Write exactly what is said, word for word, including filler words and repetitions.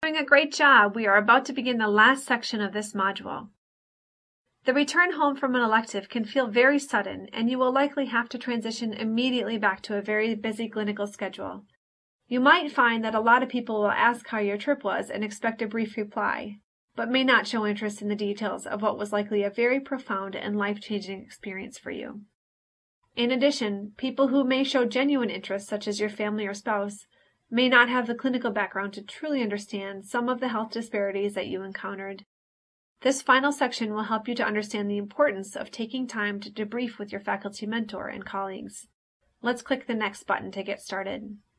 Doing a great job. We are about to begin the last section of this module. The return home from an elective can feel very sudden, and you will likely have to transition immediately back to a very busy clinical schedule. You might find that a lot of people will ask how your trip was and expect a brief reply, but may not show interest in the details of what was likely a very profound and life-changing experience for you. In addition, people who may show genuine interest, such as your family or spouse, may not have the clinical background to truly understand some of the health disparities that you encountered. This final section will help you to understand the importance of taking time to debrief with your faculty mentor and colleagues. Let's click the next button to get started.